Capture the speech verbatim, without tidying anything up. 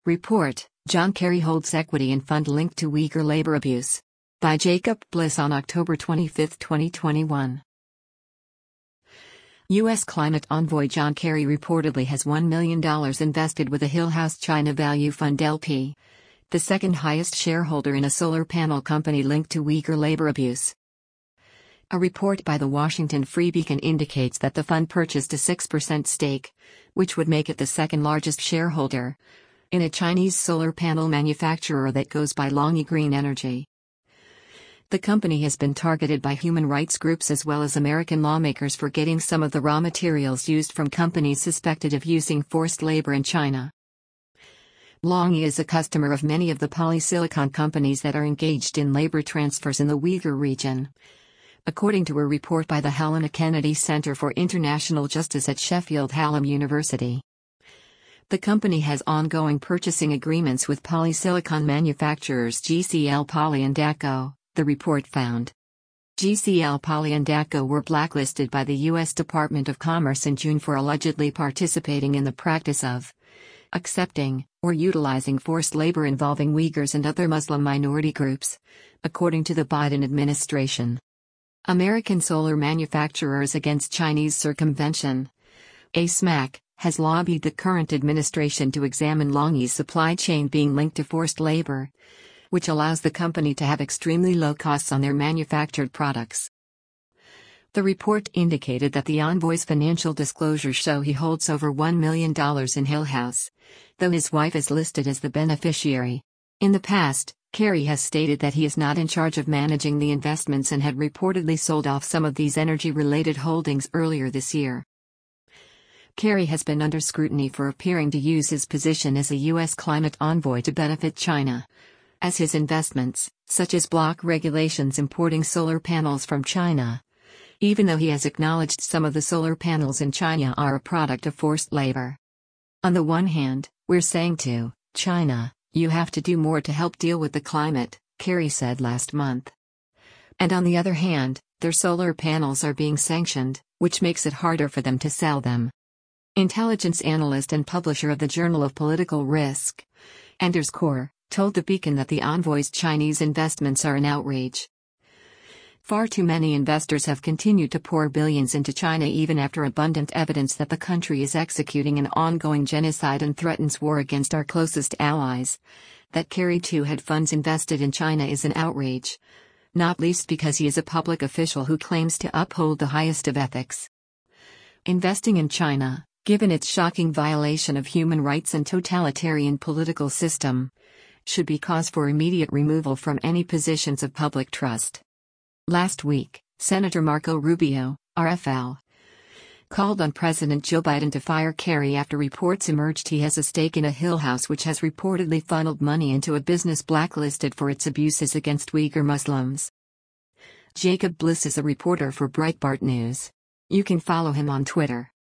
Report: John Kerry holds equity in fund linked to Uyghur labor abuse. By Jacob Bliss on October twenty-fifth, twenty twenty-one. U S climate envoy John Kerry reportedly has one million dollars invested with the Hillhouse China Value Fund L P, the second highest shareholder in a solar panel company linked to Uyghur labor abuse. A report by the Washington Free Beacon indicates that the fund purchased a six percent stake, which would make it the second largest shareholder, in a Chinese solar panel manufacturer that goes by LONGi Green Energy. The company has been targeted by human rights groups as well as American lawmakers for getting some of the raw materials used from companies suspected of using forced labor in China. LONGi is a customer of many of the polysilicon companies that are engaged in labor transfers in the Uyghur region, according to a report by the Helena Kennedy Center for International Justice at Sheffield Hallam University. The company has ongoing purchasing agreements with polysilicon manufacturers G C L Poly and Daqo, the report found. G C L Poly and Daqo were blacklisted by the U S Department of Commerce in June for allegedly participating in the practice of accepting or utilizing forced labor involving Uyghurs and other Muslim minority groups, according to the Biden administration. American Solar Manufacturers Against Chinese Circumvention, A S M A C, has lobbied the current administration to examine LONGi's supply chain being linked to forced labor, which allows the company to have extremely low costs on their manufactured products. The report indicated that the envoy's financial disclosures show he holds over one million dollars in Hillhouse, though his wife is listed as the beneficiary. In the past, Kerry has stated that he is not in charge of managing the investments and had reportedly sold off some of these energy-related holdings earlier this year. Kerry has been under scrutiny for appearing to use his position as a U S climate envoy to benefit China, as his investments, such as block regulations importing solar panels from China, even though he has acknowledged some of the solar panels in China are a product of forced labor. On the one hand, we're saying to China, you have to do more to help deal with the climate, Kerry said last month. And on the other hand, their solar panels are being sanctioned, which makes it harder for them to sell them. Intelligence analyst and publisher of the Journal of Political Risk, Anders Corr, told the Beacon that the envoy's Chinese investments are an outrage. Far too many investors have continued to pour billions into China even after abundant evidence that the country is executing an ongoing genocide and threatens war against our closest allies. That Kerry too had funds invested in China is an outrage, not least because he is a public official who claims to uphold the highest of ethics. Investing in China, given its shocking violation of human rights and totalitarian political system, should be cause for immediate removal from any positions of public trust. Last week, Senator Marco Rubio, R F L, called on President Joe Biden to fire Kerry after reports emerged he has a stake in a Hillhouse which has reportedly funneled money into a business blacklisted for its abuses against Uyghur Muslims. Jacob Bliss is a reporter for Breitbart News. You can follow him on Twitter.